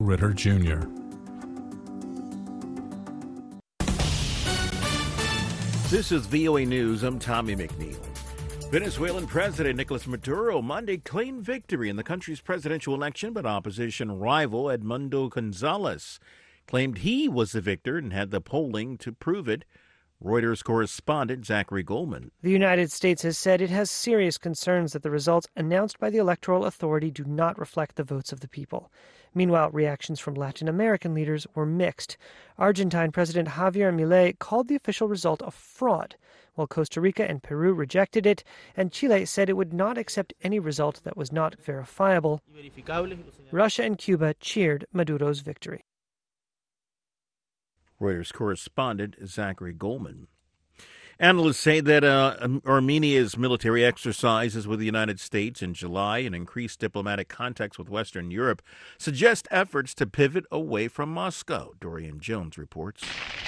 Ritter Jr. This is VOA News. I'm Tommy McNeil. Venezuelan President Nicolas Maduro Monday claimed victory in the country's presidential election, but opposition rival Edmundo Gonzalez claimed he was the victor and had the polling to prove it. Reuters correspondent Zachary Goldman. The United States has said it has serious concerns that the results announced by the Electoral Authority do not reflect the votes of the people. Meanwhile, reactions from Latin American leaders were mixed. Argentine President Javier Milei called the official result a fraud, while Costa Rica and Peru rejected it, and Chile said it would not accept any result that was not verifiable. Russia and Cuba cheered Maduro's victory. Reuters correspondent Zachary Goldman. Analysts say that Armenia's military exercises with the United States in July and increased diplomatic contacts with Western Europe suggest efforts to pivot away from Moscow. Dorian Jones reports.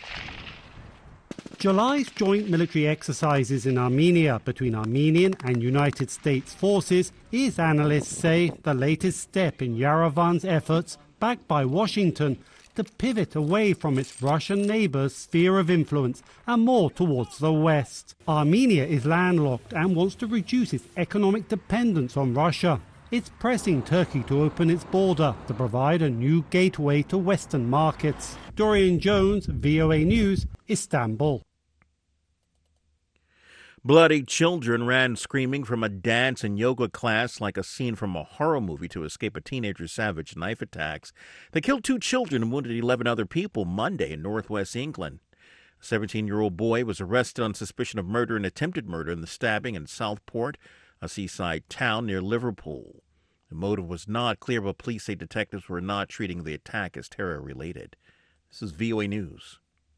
July's joint military exercises in Armenia between Armenian and United States forces is, analysts say, the latest step in Yerevan's efforts, backed by Washington, to pivot away from its Russian neighbour's sphere of influence and more towards the West. Armenia is landlocked and wants to reduce its economic dependence on Russia. It's pressing Turkey to open its border to provide a new gateway to Western markets. Dorian Jones, VOA News, Istanbul. Bloody children ran screaming from a dance and yoga class like a scene from a horror movie to escape a teenager's savage knife attacks. They killed 2 children and wounded 11 other people Monday in northwest England. A 17-year-old boy was arrested on suspicion of murder and attempted murder in the stabbing in Southport, a seaside town near Liverpool. The motive was not clear, but police say detectives were not treating the attack as terror-related. This is VOA News.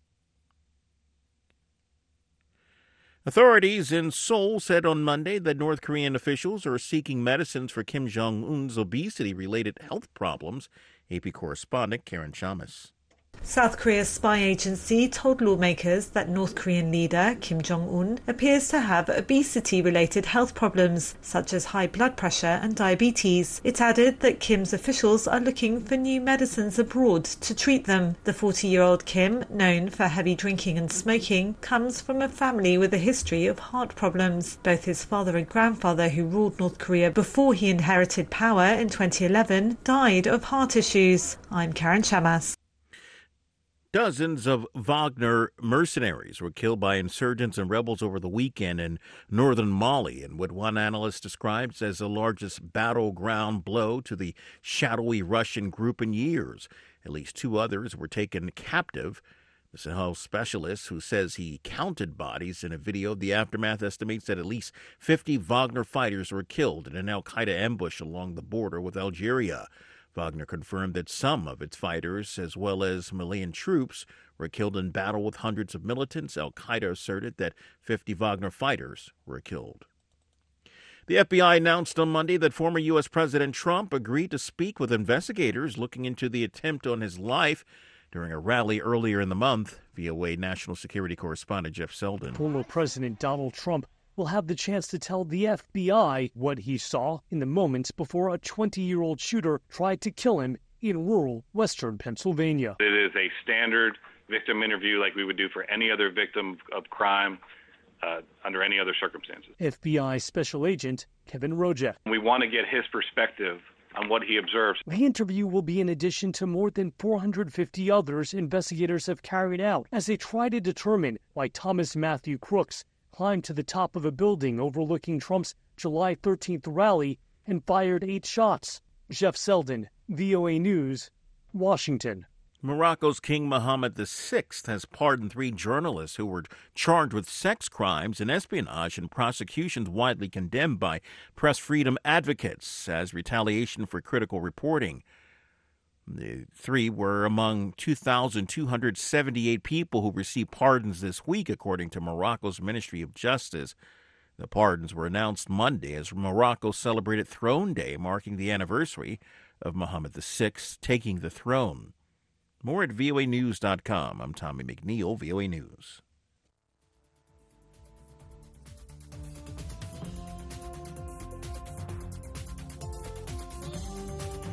Authorities in Seoul said on Monday that North Korean officials are seeking medicines for Kim Jong-un's obesity-related health problems. AP correspondent Karen Chamas. South Korea's spy agency told lawmakers that North Korean leader Kim Jong-un appears to have obesity-related health problems, such as high blood pressure and diabetes. It added that Kim's officials are looking for new medicines abroad to treat them. The 40-year-old Kim, known for heavy drinking and smoking, comes from a family with a history of heart problems. Both his father and grandfather, who ruled North Korea before he inherited power in 2011, died of heart issues. I'm Karen Chamas. Dozens of Wagner mercenaries were killed by insurgents and rebels over the weekend in northern Mali in what one analyst describes as the largest battleground blow to the shadowy Russian group in years. At least 2 others were taken captive. The Sahel specialist, who says he counted bodies in a video of the aftermath, estimates that at least 50 Wagner fighters were killed in an al-Qaeda ambush along the border with Algeria. Wagner confirmed that some of its fighters, as well as Malian troops, were killed in battle with hundreds of militants. Al-Qaeda asserted that 50 Wagner fighters were killed. The FBI announced on Monday that former U.S. President Trump agreed to speak with investigators looking into the attempt on his life during a rally earlier in the month. VOA national security correspondent Jeff Selden. Former President Donald Trump will have the chance to tell the FBI what he saw in the moments before a 20-year-old shooter tried to kill him in rural western Pennsylvania. It is a standard victim interview like we would do for any other victim of crime under any other circumstances. FBI Special Agent Kevin Rojek. We want to get his perspective on what he observes. The interview will be in addition to more than 450 others investigators have carried out as they try to determine why Thomas Matthew Crooks climbed to the top of a building overlooking Trump's July 13th rally and fired 8 shots. Jeff Selden, VOA News, Washington. Morocco's King Mohammed VI has pardoned 3 journalists who were charged with sex crimes and espionage in prosecutions widely condemned by press freedom advocates as retaliation for critical reporting. The 3 were among 2,278 people who received pardons this week, according to Morocco's Ministry of Justice. The pardons were announced Monday as Morocco celebrated Throne Day, marking the anniversary of Mohammed VI taking the throne. More at voanews.com. I'm Tommy McNeil, VOA News.